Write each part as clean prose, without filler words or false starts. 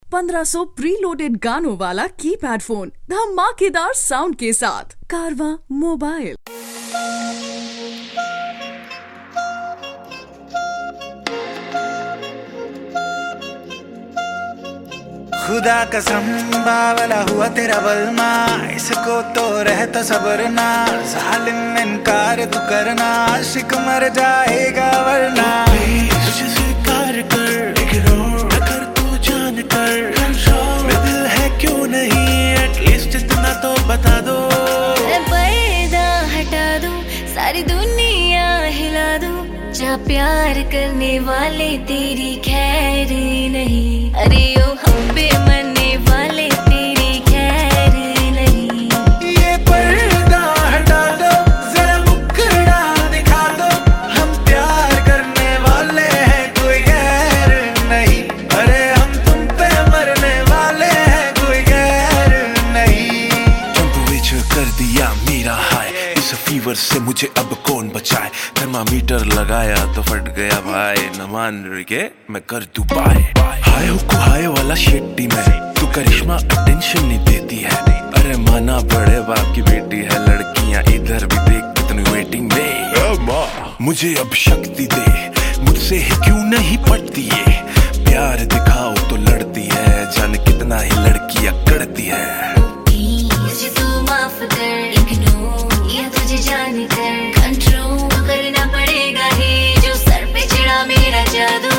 1500 preloaded गानों वाला keypad phone धमाकेदार साउंड के साथ कारवां मोबाइल। खुदा कसम बावला हुआ तेरा बलमा, इसको तो रहता सबर ना, जालिम इनकार तू करना, आशिक मर जाएगा वरना। तुझे स्वीकार कर, इग्नोर न कर तू जान कर, मैं दिल है क्यों नहीं, एटलीस्ट इतना तो बता दो। पर्दा हटा दूं, सारी दुनिया हिला दूं, जा प्यार करने वाले तेरी खैर नहीं, अरे ओ हम पे मरने वाले तेरी खैर नहीं। ये पर्दा हटा दो, जरा मुखड़ा दिखा दो, हम प्यार करने वाले हैं कोई गैर नहीं, अरे हम तुम पे मरने वाले हैं कोई गैर नहीं। टेम्परेचर कर दिया मेरा हाई, इस फीवर से मुझे अब कौन बचाए, थर्मामीटर लगाया तो फट गया भाई, न मान के मैं कर दूं बाय। हाय हुक्कू हाय वाला शेट्टी में, तू करिश्मा अटेंशन नहीं देती है, अरे माना बड़े बाप की बेटी है, लड़कियां इधर भी देख कितनी वेटिंग में। मुझे अब शक्ति दे, मुझसे ही क्यों नहीं पटती ये, प्यार दिखाओ तो लड़ती है, जाने कितना ही लड़कियां करती है। मुझे तू माफ कर, इग्नोर या तुझे जान कर, कंट्रोल करना पड़ेगा ही, जो सर पे चढ़ा मेरा जादू।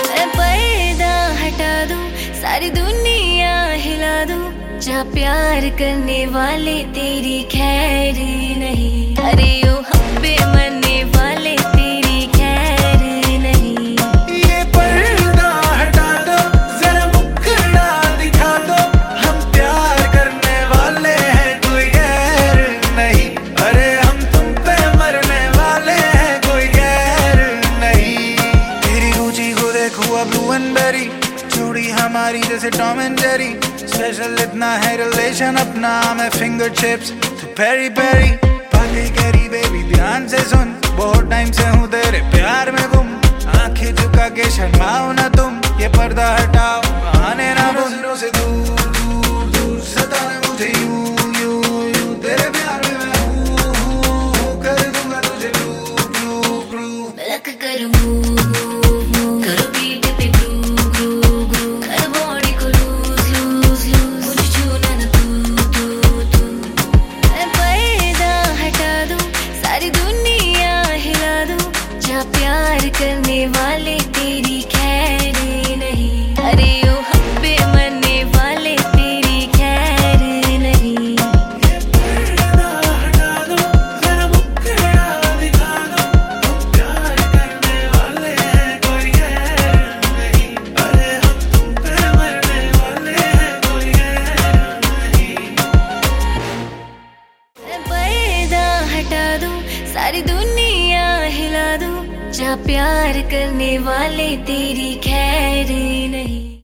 पर्दा हटा दूं, सारी दुनिया हिला दूं, जा प्यार करने वाले तेरी खैर नहीं, अरे ओ हम पे मरने वाले तेरी खैर नहीं। ये पर्दा हटा दो, जरा मुखड़ा दिखा दो, हम प्यार करने वाले हैं कोई गैर नहीं, अरे हम तुम पे मरने वाले हैं कोई गैर नहीं। तेरी रुचि को देखो अब ब्लू एंड बेरी, जोड़ी हमारी जैसे टॉम एंड जेरी, स्पेशल इतना है रिलेशन अपना, मैं फिंगर चिप्स तू पेरी पेरी। बातें करी बेबी ध्यान से सुन, बहुत टाइम से हूँ तेरे प्यार में गुम, आंखें झुका के शर्माओ ना तुम, ये पर्दा हटाओ बहाने ना बुन। नजरों से दूर दूर दूर सताना मुझे यूं यूं यूं, तेरे प्यार में मैं हूँ, कर दूंगा तुझे ब्लू ब्लू ब्लू। लक करूं करो बीट पे ग्रू ग्रू ग्रू, कर बॉडी को लूज लूज लूज, मुझे छूना ना तू। पर्दा हटा दूं, सारी दुनिया हिला दूं, जा प्यार करने वाले तेरी खैर नहीं, अरे ओ हम पे मरने वाले तेरी खैर नहीं। पर्दा हटा दो, जरा मुखड़ा दिखा दो, हम प्यार करने वाले हैं कोई गैर नहीं, अरे हम तुम पे मरने वाले हैं कोई गैर नहीं। पर्दा हटा दूं, सारी दुनिया हिला दूं, जा प्यार करने वाले तेरी खैर नहीं।